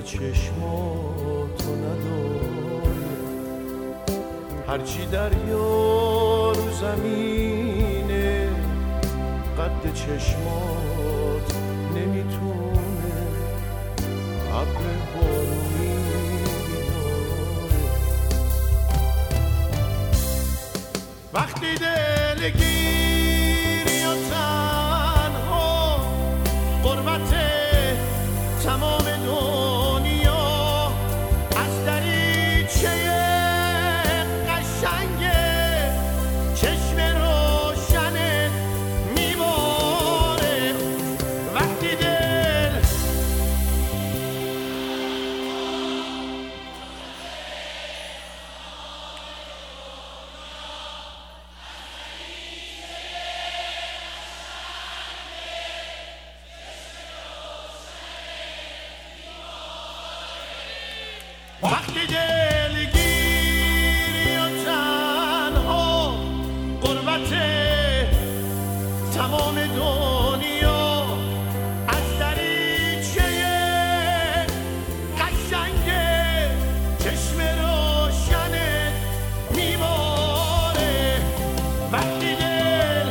چشماتو نداره، هرچی دریا رو زمینه قد چشمات نمیتونه ابر بارونی بیاره. وقتی دلگیری و تنها غربت تمام دنیا از دریچه قشنگ چشم روشن میباره. وقتی دل وقتی دلگیری و تنها غربت تمام دنیا از دریچه قشنگ چشم روشن میباره. وقتی دل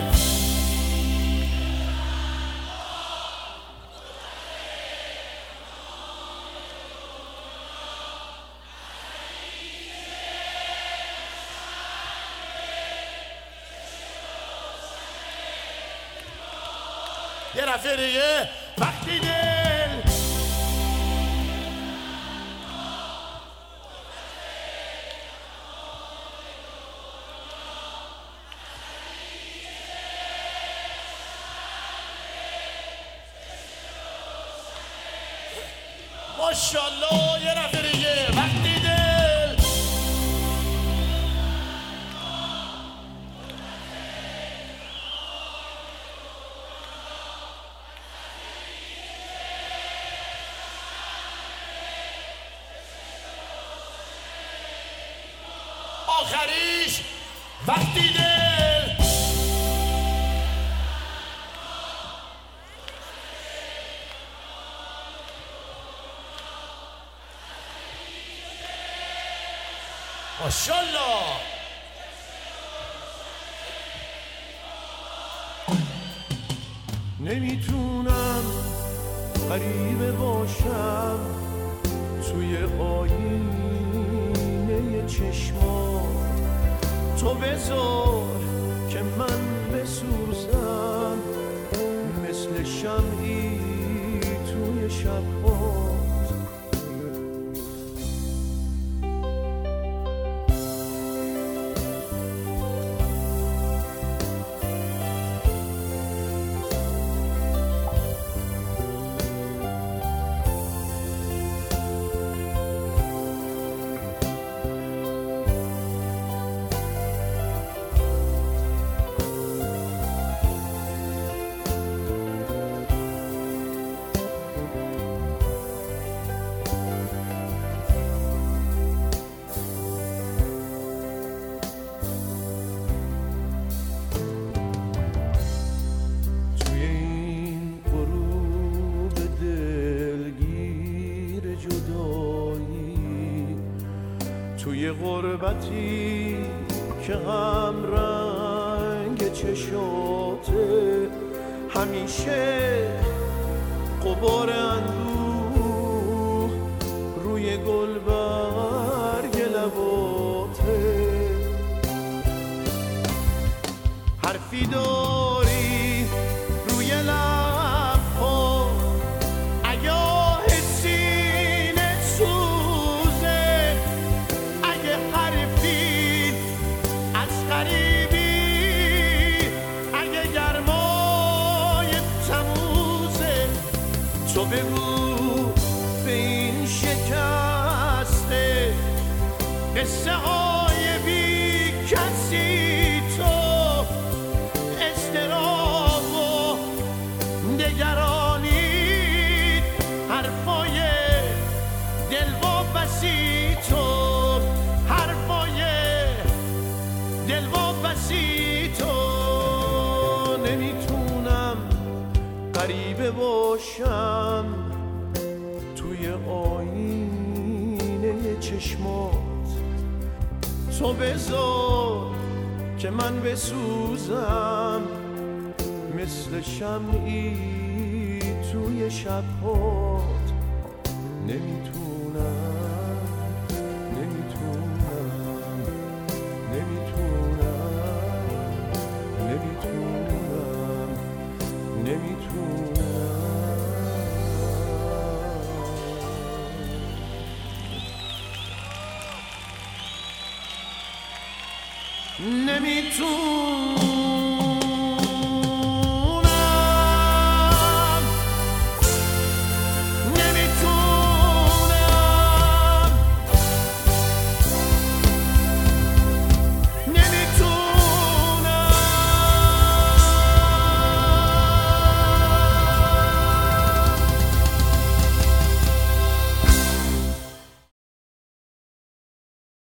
یه رفته دیگه. وقتی دل ماشاءالله. یه رفته دیگه. وقتی دل آخریش وقتی دل ماشاءالله. نمیتونم غریبه باشم توی آینه چشمات، تو بذار که من بسوزم مثل شمعی توی شب‌ها. توی غربتی که هم رنگ چشاته، همیشه غبار اندوه روی گلبرگ لباته. حرفی داری روی لبها اگه سینه سوزه، اگه حرفی از غریبی، اگه گرمای تموزه، تو بگو به این شکسته قصه های بی کسی، تو استراب و نگرانی، حرفای دل و بسی، تو حرفای دل و بسی، تو نمیتونم غریبه باشم توی آینه چشمات تو بذار که من بسوزم مثل شمعی توی شبات. نمیتونم نمیتونم نمیتونم نمیتونم نمیتونم. نمیتونم